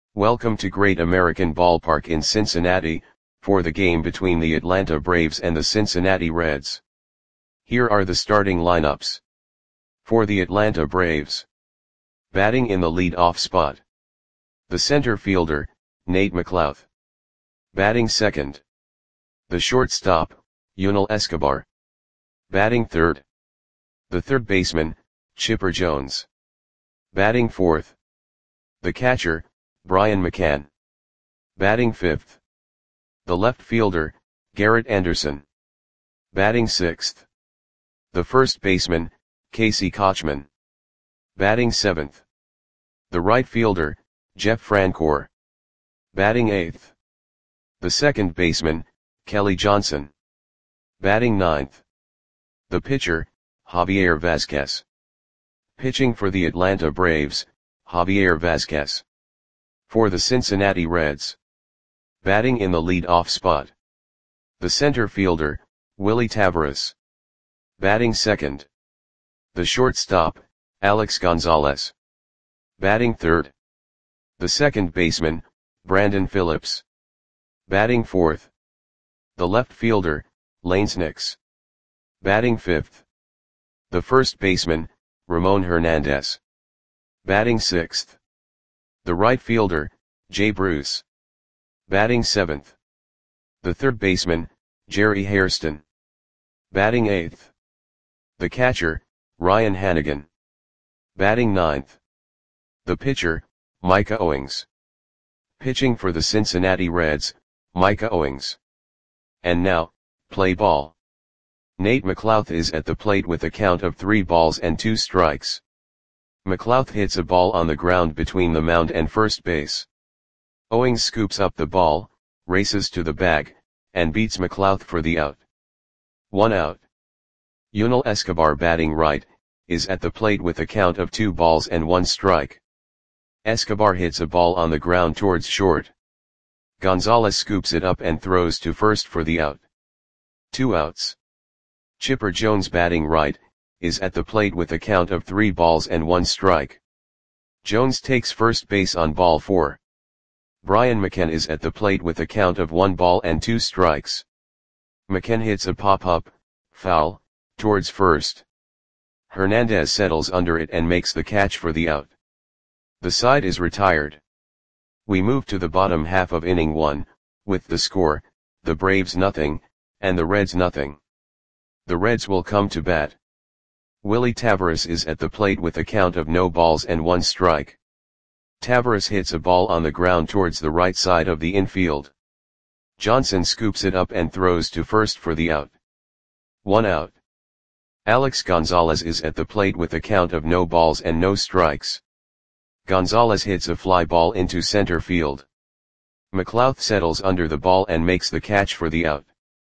Welcome to Great American Ballpark in Cincinnati, for the game between the Atlanta Braves and the Cincinnati Reds. Here are the starting lineups. For the Atlanta Braves. Batting in the lead-off spot. The center fielder, Nate McLouth. Batting second. The shortstop, Yunel Escobar. Batting third. The third baseman, Chipper Jones. Batting fourth. The catcher, Brian McCann. Batting fifth. The left fielder, Garrett Anderson. Batting sixth. The first baseman, Casey Kotchman. Batting seventh. The right fielder, Jeff Francoeur. Batting eighth. The second baseman, Kelly Johnson. Batting ninth. The pitcher, Javier Vazquez. Pitching for the Atlanta Braves, Javier Vazquez. For the Cincinnati Reds. Batting in the lead-off spot. The center fielder, Willie Taveras. Batting second. The shortstop, Alex Gonzalez. Batting third. The second baseman, Brandon Phillips. Batting fourth. The left fielder, Lane Snicks. Batting fifth. The first baseman, Ramon Hernandez. Batting sixth. The right fielder, Jay Bruce. Batting seventh. The third baseman, Jerry Hairston. Batting eighth. The catcher, Ryan Hannigan. Batting ninth. The pitcher, Micah Owings. Pitching for the Cincinnati Reds, Micah Owings. And now, play ball. Nate McLouth is at the plate with a count of 3 balls and 2 strikes. McLouth hits a ball on the ground between the mound and first base. Owings scoops up the ball, races to the bag, and beats McLouth for the out. 1 out. Yunel Escobar, batting right, is at the plate with a count of 2 balls and 1 strike. Escobar hits a ball on the ground towards short. Gonzalez scoops it up and throws to first for the out. 2 outs. Chipper Jones, batting right, is at the plate with a count of 3 balls and 1 strike. Jones takes first base on ball 4. Brian McCann is at the plate with a count of 1 ball and 2 strikes. McCann hits a pop-up, foul, towards first. Hernandez settles under it and makes the catch for the out. The side is retired. We move to the bottom half of inning 1, with the score, the Braves nothing, and the Reds nothing. The Reds will come to bat. Willie Taveras is at the plate with a count of no balls and 1 strike. Taveras hits a ball on the ground towards the right side of the infield. Johnson scoops it up and throws to first for the out. 1 out. Alex Gonzalez is at the plate with a count of no balls and no strikes. Gonzalez hits a fly ball into center field. McLouth settles under the ball and makes the catch for the out.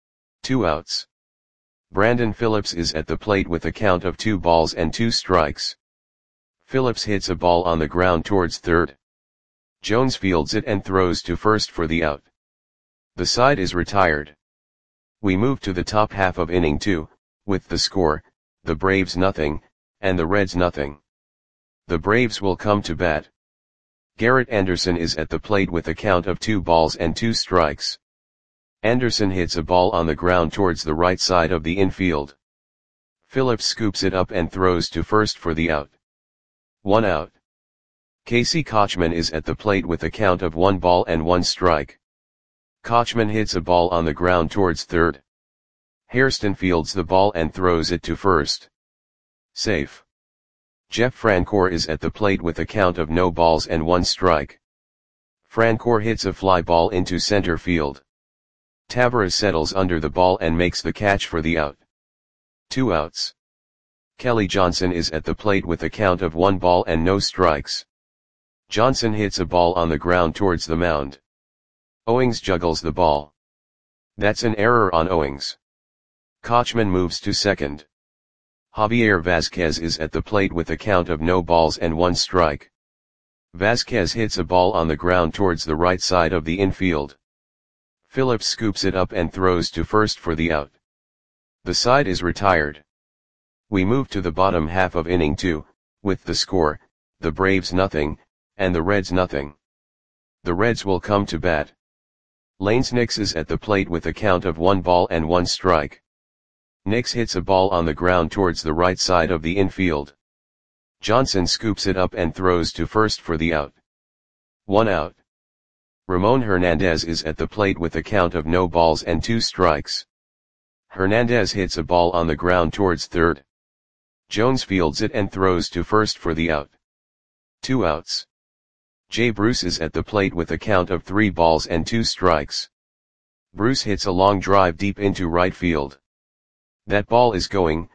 2 outs. Brandon Phillips is at the plate with a count of 2 balls and 2 strikes. Phillips hits a ball on the ground towards third. Jones fields it and throws to first for the out. The side is retired. We move to the top half of inning 2, with the score, the Braves nothing, and the Reds nothing. The Braves will come to bat. Garrett Anderson is at the plate with a count of 2 balls and 2 strikes. Anderson hits a ball on the ground towards the right side of the infield. Phillips scoops it up and throws to first for the out. 1 out. Casey Kotchman is at the plate with a count of 1 ball and 1 strike. Kotchman hits a ball on the ground towards third. Hairston fields the ball and throws it to first. Safe. Jeff Francoeur is at the plate with a count of no balls and 1 strike. Francoeur hits a fly ball into center field. Taveras settles under the ball and makes the catch for the out. 2 outs. Kelly Johnson is at the plate with a count of 1 ball and no strikes. Johnson hits a ball on the ground towards the mound. Owings juggles the ball. That's an error on Owings. Kotchman moves to second. Javier Vazquez is at the plate with a count of no balls and 1 strike. Vazquez hits a ball on the ground towards the right side of the infield. Phillips scoops it up and throws to first for the out. The side is retired. We move to the bottom half of inning 2, with the score, the Braves nothing, and the Reds nothing. The Reds will come to bat. Lanes Nix is at the plate with a count of 1 ball and 1 strike. Nix hits a ball on the ground towards the right side of the infield. Johnson scoops it up and throws to first for the out. 1 out. Ramon Hernandez is at the plate with a count of no balls and 2 strikes. Hernandez hits a ball on the ground towards third. Jones fields it and throws to first for the out. 2 outs. Jay Bruce is at the plate with a count of 3 balls and 2 strikes. Bruce hits a long drive deep into right field. That ball is going,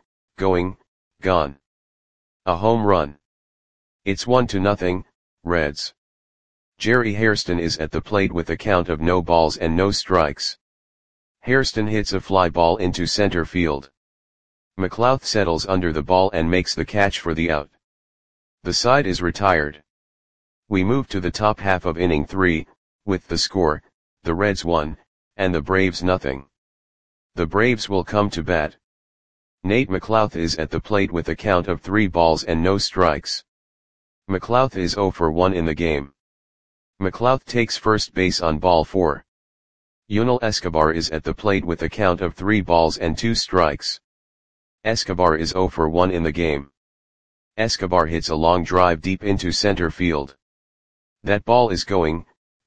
gone. A home run. It's 1-0, Reds. Jerry Hairston is at the plate with a count of no balls and no strikes. Hairston hits a fly ball into center field. McLouth settles under the ball and makes the catch for the out. The side is retired. We move to the top half of inning 3, with the score, the Reds 1, and the Braves 0. The Braves will come to bat. Nate McLouth is at the plate with a count of 3 balls and no strikes. McLouth is 0 for 1 in the game. McLouth takes first base on ball 4. Yunel Escobar is at the plate with a count of 3 balls and 2 strikes. Escobar is 0 for 1 in the game. Escobar hits a long drive deep into center field. That ball is going,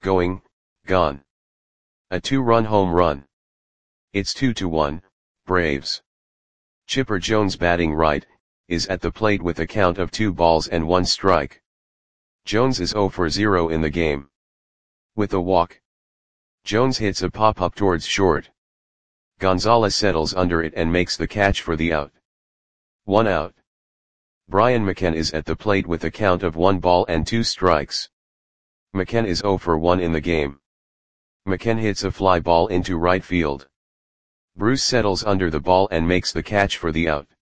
gone. A 2-run home run. It's 2-1, Braves. Chipper Jones, batting right, is at the plate with a count of 2 balls and 1 strike. Jones is 0 for 0 in the game. With a walk. Jones hits a pop-up towards short. Gonzalez settles under it and makes the catch for the out. 1 out. Brian McCann is at the plate with a count of 1 ball and 2 strikes. McCann is 0 for 1 in the game. McCann hits a fly ball into right field. Bruce settles under the ball and makes the catch for the out.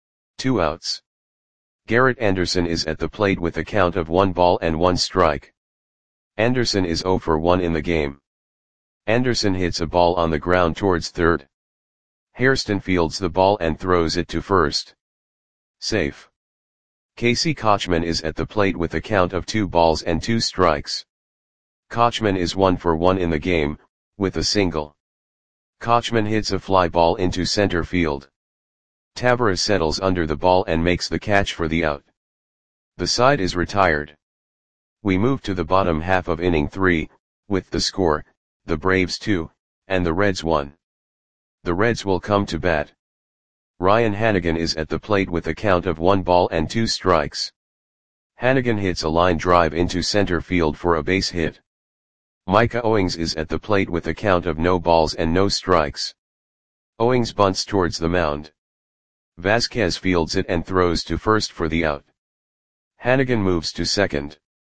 2 outs. Garrett Anderson is at the plate with a count of 1 ball and 1 strike. Anderson is 0 for 1 in the game. Anderson hits a ball on the ground towards third. Hairston fields the ball and throws it to first. Safe. Casey Kochman is at the plate with a count of 2 balls and 2 strikes. Kochman is 1 for 1 in the game, with a single. Kochman hits a fly ball into center field. Tavares settles under the ball and makes the catch for the out. The side is retired. We move to the bottom half of inning 3, with the score, the Braves 2, and the Reds 1. The Reds will come to bat. Ryan Hanigan is at the plate with a count of 1 ball and 2 strikes. Hanigan hits a line drive into center field for a base hit. Micah Owings is at the plate with a count of no balls and no strikes. Owings bunts towards the mound. Vasquez fields it and throws to first for the out. Hanigan moves to second.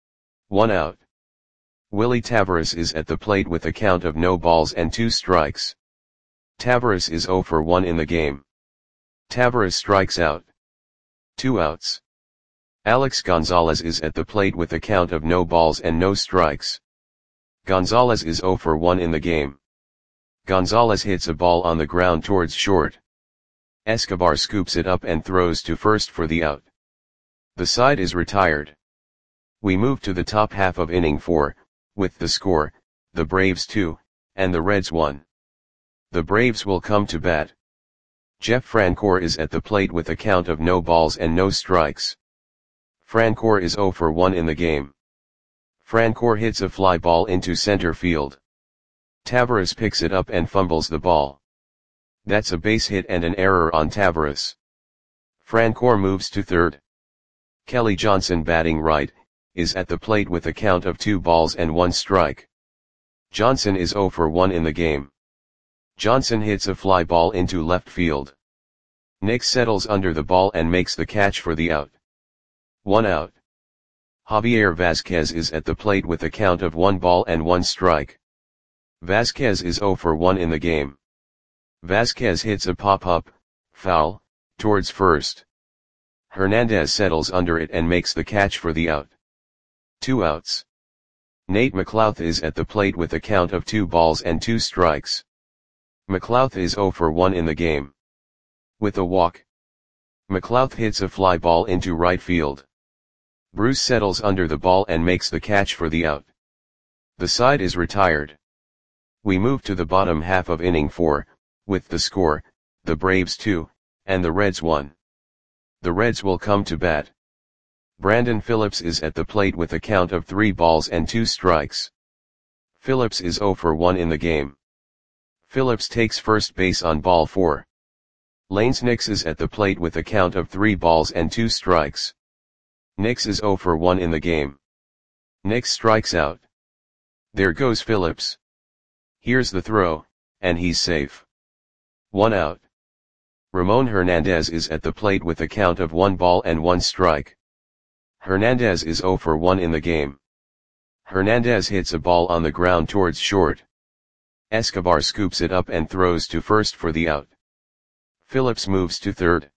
1 out. Willie Tavares is at the plate with a count of no balls and 2 strikes. Tavares is 0 for 1 in the game. Tavares strikes out. 2 outs. Alex Gonzalez is at the plate with a count of no balls and no strikes. Gonzalez is 0 for 1 in the game. Gonzalez hits a ball on the ground towards short. Escobar scoops it up and throws to first for the out. The side is retired. We move to the top half of inning 4, with the score, the Braves 2, and the Reds 1. The Braves will come to bat. Jeff Francoeur is at the plate with a count of no balls and no strikes. Francoeur is 0 for 1 in the game. Francoeur hits a fly ball into center field. Tavares picks it up and fumbles the ball. That's a base hit and an error on Tavares. Francoeur moves to third. Kelly Johnson, batting right, is at the plate with a count of 2 balls and 1 strike. Johnson is 0 for 1 in the game. Johnson hits a fly ball into left field. Nix settles under the ball and makes the catch for the out. 1 out. Javier Vasquez is at the plate with a count of 1 ball and 1 strike. Vasquez is 0 for 1 in the game. Vasquez hits a pop-up, foul, towards first. Hernandez settles under it and makes the catch for the out. 2 outs. Nate McLouth is at the plate with a count of 2 balls and 2 strikes. McLouth is 0 for 1 in the game. With a walk. McLouth hits a fly ball into right field. Bruce settles under the ball and makes the catch for the out. The side is retired. We move to the bottom half of inning 4, with the score, the Braves 2, and the Reds 1. The Reds will come to bat. Brandon Phillips is at the plate with a count of 3 balls and 2 strikes. Phillips is 0 for 1 in the game. Phillips takes first base on ball 4. Lanes Nix is at the plate with a count of 3 balls and 2 strikes. Nix is 0 for 1 in the game. Nix strikes out. There goes Phillips. Here's the throw, and he's safe. 1 out. Ramon Hernandez is at the plate with a count of 1 ball and 1 strike. Hernandez is 0 for 1 in the game. Hernandez hits a ball on the ground towards short. Escobar scoops it up and throws to first for the out. Phillips moves to third.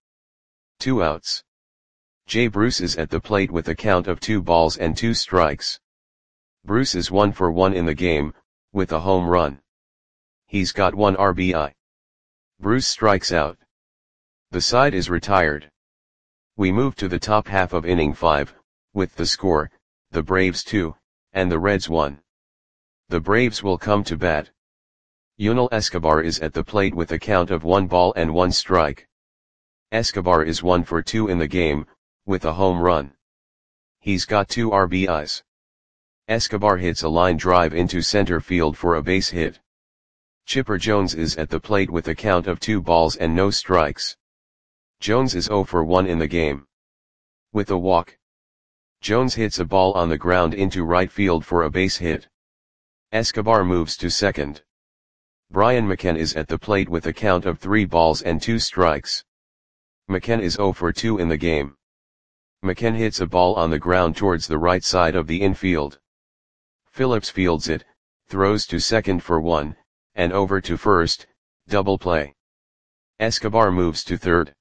2 outs. Jay Bruce is at the plate with a count of 2 balls and 2 strikes. Bruce is 1 for 1 in the game, with a home run. He's got 1 RBI. Bruce strikes out. The side is retired. We move to the top half of inning 5, with the score, the Braves 2, and the Reds 1. The Braves will come to bat. Yunel Escobar is at the plate with a count of 1 ball and 1 strike. Escobar is 1 for 2 in the game, with a home run. He's got 2 RBIs. Escobar hits a line drive into center field for a base hit. Chipper Jones is at the plate with a count of 2 balls and no strikes. Jones is 0 for 1 in the game. With a walk. Jones hits a ball on the ground into right field for a base hit. Escobar moves to second. Brian McCann is at the plate with a count of 3 balls and 2 strikes. McCann is 0 for 2 in the game. McCann hits a ball on the ground towards the right side of the infield. Phillips fields it, throws to second for 1, and over to first, double play. Escobar moves to third.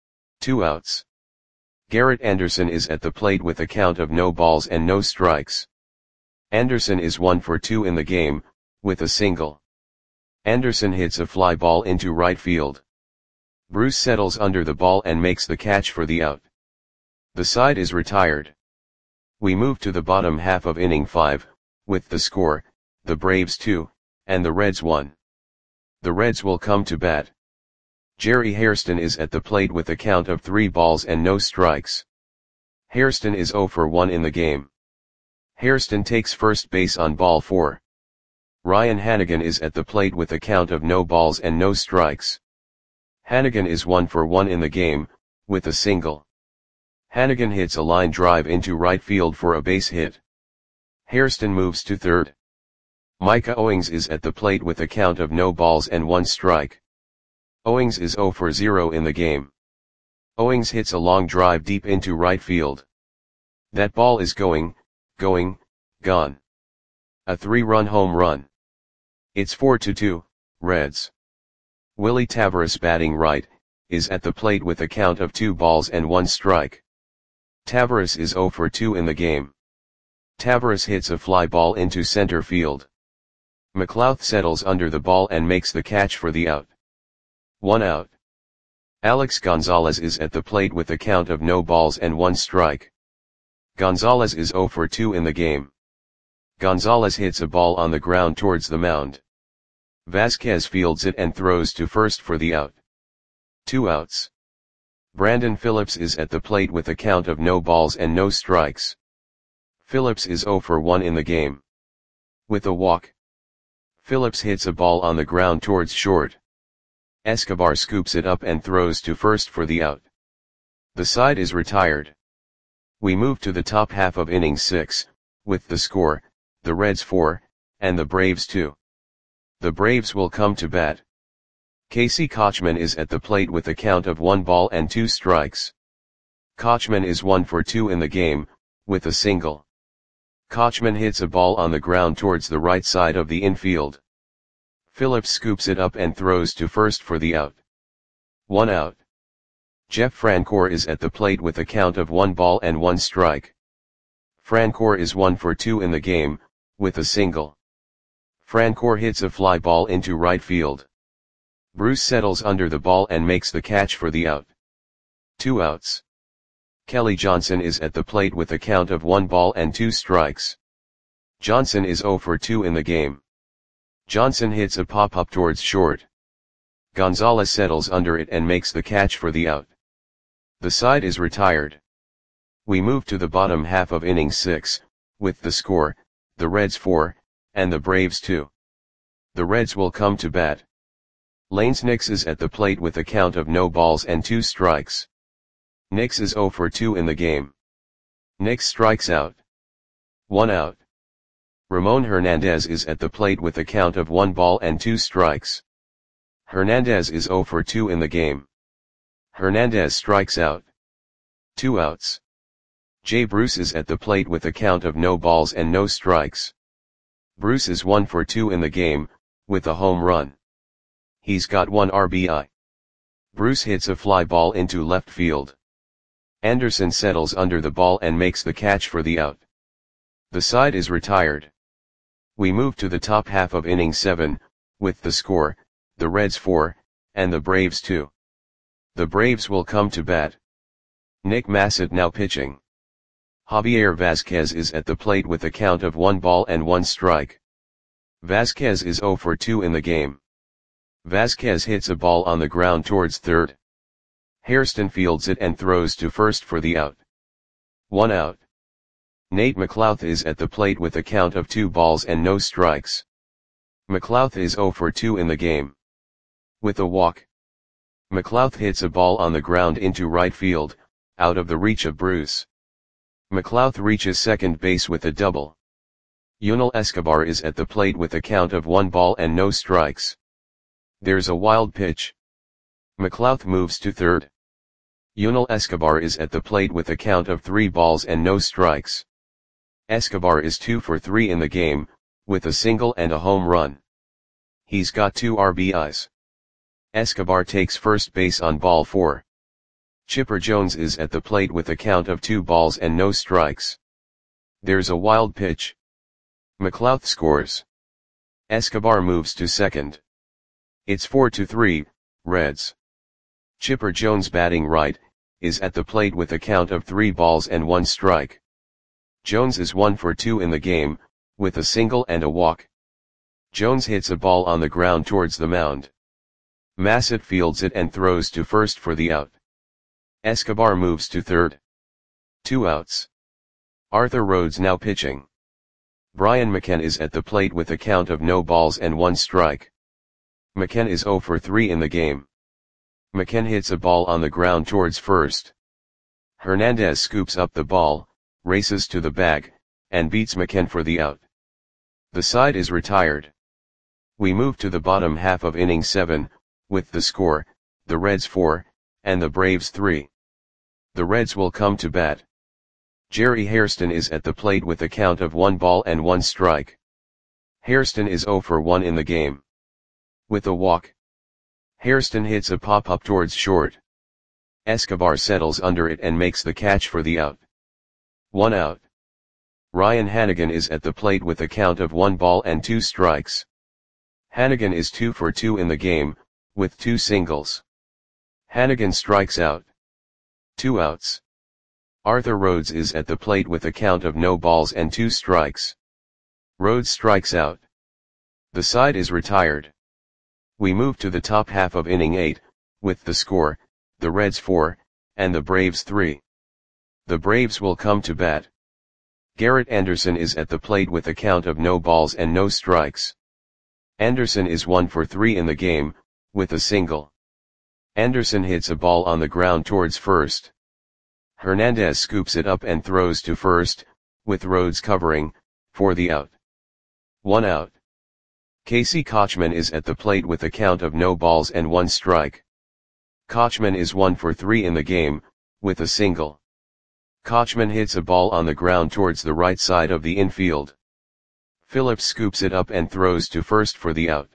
2 outs. Garrett Anderson is at the plate with a count of no balls and no strikes. Anderson is 1 for 2 in the game, with a single. Anderson hits a fly ball into right field. Bruce settles under the ball and makes the catch for the out. The side is retired. We move to the bottom half of inning 5, with the score, the Braves 2, and the Reds 1. The Reds will come to bat. Jerry Hairston is at the plate with a count of 3 balls and no strikes. Hairston is 0 for 1 in the game. Hairston takes first base on ball 4. Ryan Hannigan is at the plate with a count of no balls and no strikes. Hannigan is 1 for 1 in the game, with a single. Hannigan hits a line drive into right field for a base hit. Hairston moves to third. Micah Owings is at the plate with a count of no balls and 1 strike. Owings is 0 for 0 in the game. Owings hits a long drive deep into right field. That ball is gone. A 3-run home run. It's 4-2, Reds. Willie Taveras, batting right, is at the plate with a count of 2 balls and 1 strike. Taveras is 0 for 2 in the game. Taveras hits a fly ball into center field. McLouth settles under the ball and makes the catch for the out. 1 out. Alex Gonzalez is at the plate with a count of no balls and 1 strike. Gonzalez is 0 for 2 in the game. Gonzalez hits a ball on the ground towards the mound. Vasquez fields it and throws to first for the out. 2 outs. Brandon Phillips is at the plate with a count of no balls and no strikes. Phillips is 0 for 1 in the game. With a walk. Phillips hits a ball on the ground towards short. Escobar scoops it up and throws to first for the out. The side is retired. We move to the top half of inning 6, with the score, the Reds 4, and the Braves 2. The Braves will come to bat. Casey Kochman is at the plate with a count of 1 ball and 2 strikes. Kochman is 1 for 2 in the game, with a single. Kochman hits a ball on the ground towards the right side of the infield. Phillips scoops it up and throws to first for the out. 1 out. Jeff Francoeur is at the plate with a count of 1 ball and 1 strike. Francoeur is 1 for 2 in the game, with a single. Francoeur hits a fly ball into right field. Bruce settles under the ball and makes the catch for the out. 2 outs. Kelly Johnson is at the plate with a count of 1 ball and 2 strikes. Johnson is 0 for 2 in the game. Johnson hits a pop-up towards short. Gonzalez settles under it and makes the catch for the out. The side is retired. We move to the bottom half of inning 6, with the score, the Reds 4, and the Braves 2. The Reds will come to bat. Lanes Nix is at the plate with a count of no balls and 2 strikes. Nix is 0 for 2 in the game. Nix strikes out. 1 out. Ramon Hernandez is at the plate with a count of 1 ball and 2 strikes. Hernandez is 0 for 2 in the game. Hernandez strikes out. 2 outs. Jay Bruce is at the plate with a count of no balls and no strikes. Bruce is 1 for 2 in the game, with a home run. He's got 1 RBI. Bruce hits a fly ball into left field. Anderson settles under the ball and makes the catch for the out. The side is retired. We move to the top half of inning 7, with the score, the Reds 4, and the Braves 2. The Braves will come to bat. Nick Massett now pitching. Javier Vazquez is at the plate with a count of 1 ball and 1 strike. Vazquez is 0 for 2 in the game. Vazquez hits a ball on the ground towards third. Hairston fields it and throws to first for the out. 1 out. Nate McLouth is at the plate with a count of 2 balls and no strikes. McLouth is 0 for 2 in the game. With a walk. McLouth hits a ball on the ground into right field, out of the reach of Bruce. McLouth reaches second base with a double. Yunel Escobar is at the plate with a count of 1 ball and no strikes. There's a wild pitch. McLouth moves to third. Yunel Escobar is at the plate with a count of 3 balls and no strikes. Escobar is 2 for 3 in the game, with a single and a home run. He's got 2 RBIs. Escobar takes first base on ball 4. Chipper Jones is at the plate with a count of 2 balls and no strikes. There's a wild pitch. McLouth scores. Escobar moves to second. It's 4-3, Reds. Chipper Jones batting right, is at the plate with a count of 3 balls and 1 strike. Jones is 1 for 2 in the game, with a single and a walk. Jones hits a ball on the ground towards the mound. Massett fields it and throws to first for the out. Escobar moves to third. 2 outs. Arthur Rhodes now pitching. Brian McKenna is at the plate with a count of no balls and 1 strike. McKenna is 0 for 3 in the game. McKenna hits a ball on the ground towards first. Hernandez scoops up the ball, races to the bag, and beats McKenna for the out. The side is retired. We move to the bottom half of inning 7, with the score, the Reds 4, and the Braves 3. The Reds will come to bat. Jerry Hairston is at the plate with a count of 1 ball and 1 strike. Hairston is 0 for 1 in the game. With a walk. Hairston hits a pop-up towards short. Escobar settles under it and makes the catch for the out. 1 out. Ryan Hannigan is at the plate with a count of 1 ball and 2 strikes. Hannigan is 2 for 2 in the game, with 2 singles. Hannigan strikes out. 2 outs. Arthur Rhodes is at the plate with a count of no balls and 2 strikes. Rhodes strikes out. The side is retired. We move to the top half of inning 8, with the score, the Reds 4, and the Braves 3. The Braves will come to bat. Garrett Anderson is at the plate with a count of no balls and no strikes. Anderson is 1 for 3 in the game, with a single. Anderson hits a ball on the ground towards first. Hernandez scoops it up and throws to first, with Rhodes covering, for the out. 1 out. Casey Kochman is at the plate with a count of no balls and 1 strike. Kochman is 1 for 3 in the game, with a single. Kochman hits a ball on the ground towards the right side of the infield. Phillips scoops it up and throws to first for the out.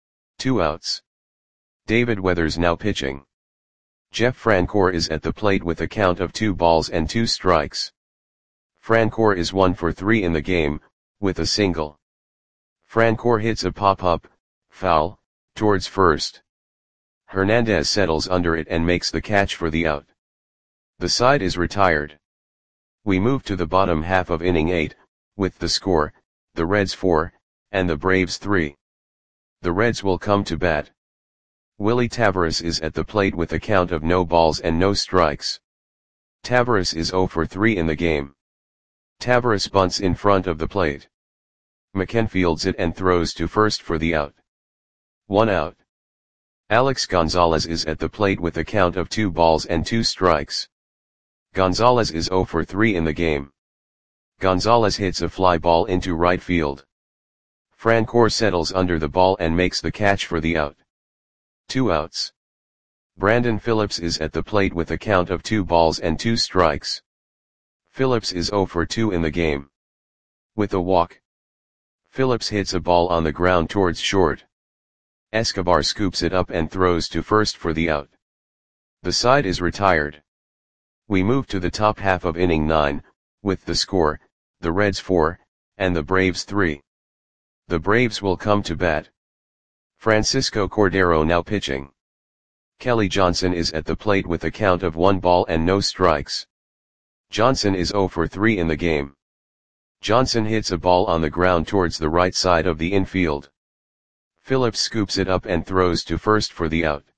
2 outs. David Weathers now pitching. Jeff Francoeur is at the plate with a count of 2 balls and 2 strikes. Francoeur is 1 for 3 in the game, with a single. Francoeur hits a pop-up, foul, towards first. Hernandez settles under it and makes the catch for the out. The side is retired. We move to the bottom half of inning 8, with the score, the Reds 4, and the Braves 3. The Reds will come to bat. Willie Taveras is at the plate with a count of no balls and no strikes. Taveras is 0 for 3 in the game. Taveras bunts in front of the plate. McCann fields it and throws to first for the out. 1 out. Alex Gonzalez is at the plate with a count of 2 balls and 2 strikes. Gonzalez is 0 for 3 in the game. Gonzalez hits a fly ball into right field. Francoeur settles under the ball and makes the catch for the out. 2 outs. Brandon Phillips is at the plate with a count of 2 balls and 2 strikes. Phillips is 0 for 2 in the game. With a walk, Phillips hits a ball on the ground towards short. Escobar scoops it up and throws to first for the out. The side is retired. We move to the top half of inning 9, with the score, the Reds 4, and the Braves 3. The Braves will come to bat. Francisco Cordero now pitching. Kelly Johnson is at the plate with a count of 1 ball and no strikes. Johnson is 0 for 3 in the game. Johnson hits a ball on the ground towards the right side of the infield. Phillips scoops it up and throws to first for the out.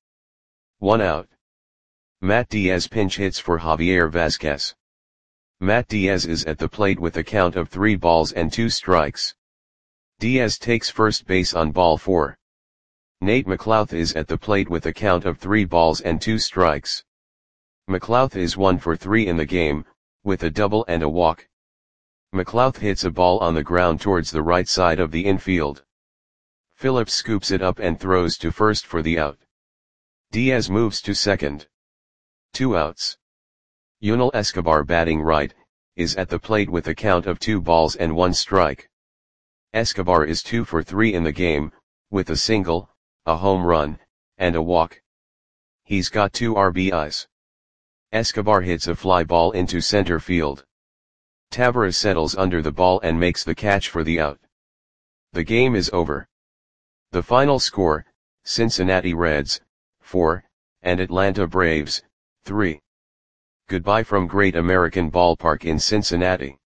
1 out. Matt Diaz pinch hits for Javier Vazquez. Matt Diaz is at the plate with a count of 3 balls and 2 strikes. Diaz takes first base on ball 4. Nate McLouth is at the plate with a count of 3 balls and 2 strikes. McLouth is 1 for 3 in the game, with a double and a walk. McLouth hits a ball on the ground towards the right side of the infield. Phillips scoops it up and throws to first for the out. Diaz moves to second. 2 outs. Yunel Escobar batting right, is at the plate with a count of 2 balls and 1 strike. Escobar is 2 for 3 in the game, with a single, a home run, and a walk. He's got 2 RBIs. Escobar hits a fly ball into center field. Taveras settles under the ball and makes the catch for the out. The game is over. The final score, Cincinnati Reds, 4, and Atlanta Braves, 3. Goodbye from Great American Ballpark in Cincinnati.